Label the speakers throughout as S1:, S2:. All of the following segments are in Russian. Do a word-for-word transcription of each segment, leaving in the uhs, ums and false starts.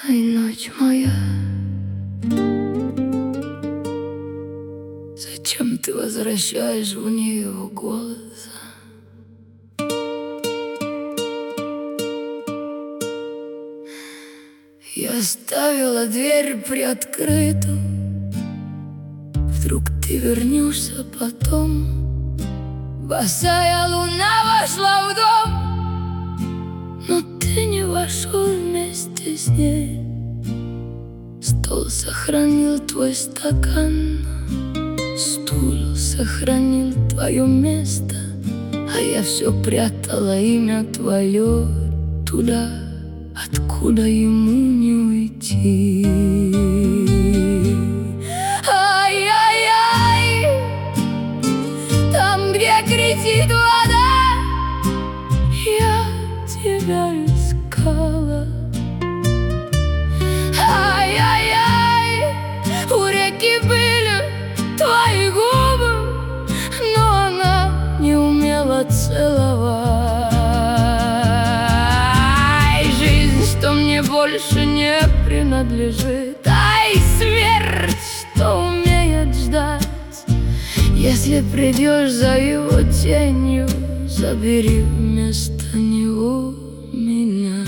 S1: Ай, ночь моя, зачем ты возвращаешь в нее его голос? Я оставила дверь приоткрыту, вдруг ты вернешься потом. Босая луна вошла в дом, но ты не вошел вместе с ней. Стол сохранил твой стакан, стул сохранил твое место, а я все прятала имя твое туда, откуда ему не уйти. Ай-яй-яй, там, где кричит вода, я тебя искала. Ай-яй-яй, у реки были твои губы, но она не умела целовать. Что мне больше не принадлежит, ай, смерть, что умеет ждать. Если придешь за его тенью, забери вместо него меня.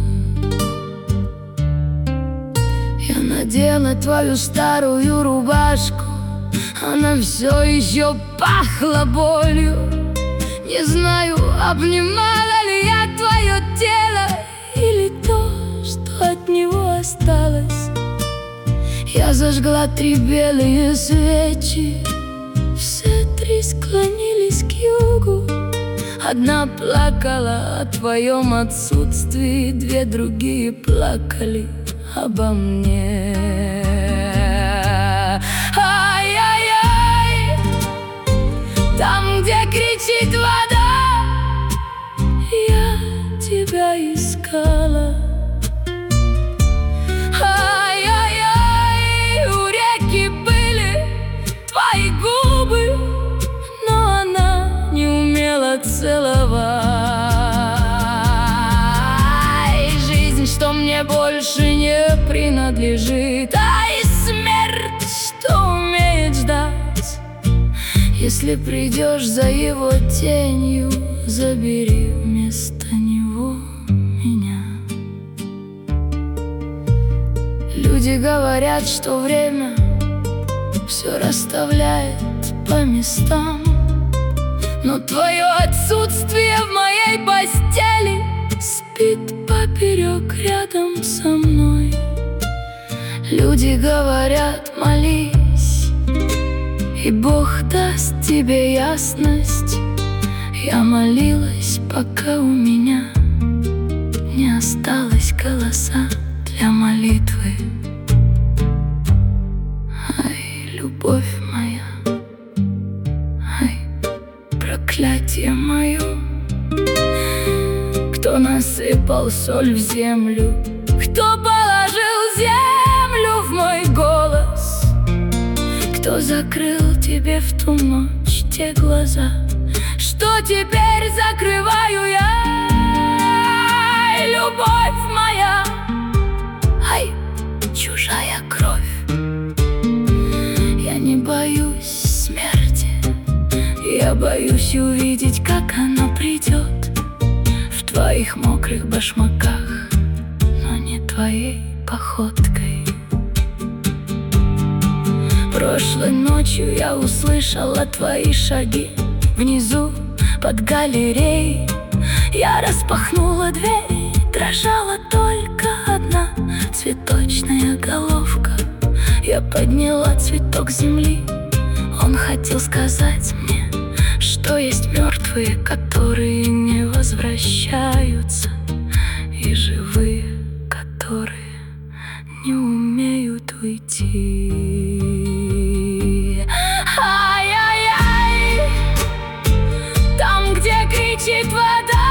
S1: Я надела твою старую рубашку, она все еще пахла болью. Не знаю, обнимала ли я твое тело или то, что от него осталось. Я зажгла три белые свечи, все три склонились к югу. Одна плакала о твоем отсутствии, две другие плакали обо мне. Ай-яй-яй, там, где кричит вода, я тебя искала. Ай-яй-яй, у реки были твои губы, но она не умела целовать. Жизнь, что мне больше не принадлежит, ай, смерть, что умеет ждать. Если придешь за его тенью, забери вместо него меня. Люди говорят, что время все расставляет по местам, но твое отсутствие в моей постели спит поперек рядом со мной. Люди говорят, молись, и Бог даст тебе ясность. Я молилась, пока у меня не осталось голоса для молитвы. Ай, любовь моя, ай, проклятие мое. Кто насыпал соль в землю, кто положил землю в мой голос, кто закрыл тебе в ту ночь те глаза, что теперь закрываю я. Ай, любовь моя, ай, чужая кровь. Я не боюсь смерти, я боюсь увидеть, как она придет в твоих мокрых башмаках, но не твоей походкой. Прошлой ночью я услышала твои шаги внизу под галереей. Я распахнула дверь, дрожала только одна цветочная головка. Я подняла цветок земли, он хотел сказать мне, что есть мертвые, которые не возвращаются, и живые, которые не умеют уйти. Ай-яй-яй, там, где кричит вода,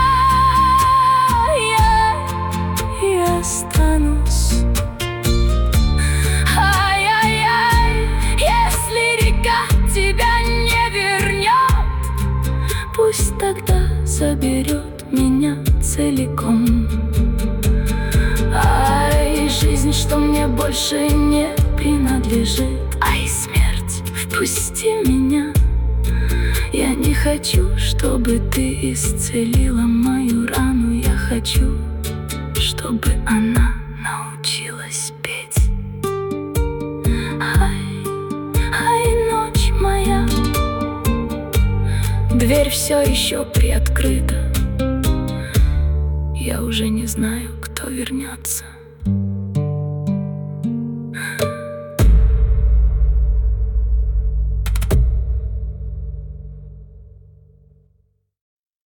S1: я и останусь. Ай-яй-яй, если река тебя не вернет, пусть тогда заберет меня целиком. Ай, жизнь, что мне больше не принадлежит. Ай, смерть, впусти меня. Я не хочу, чтобы ты исцелила мою рану. Я хочу, чтобы она научилась петь. Ай, ай, ночь моя, дверь все еще приоткрыта. Я уже не знаю, кто вернется.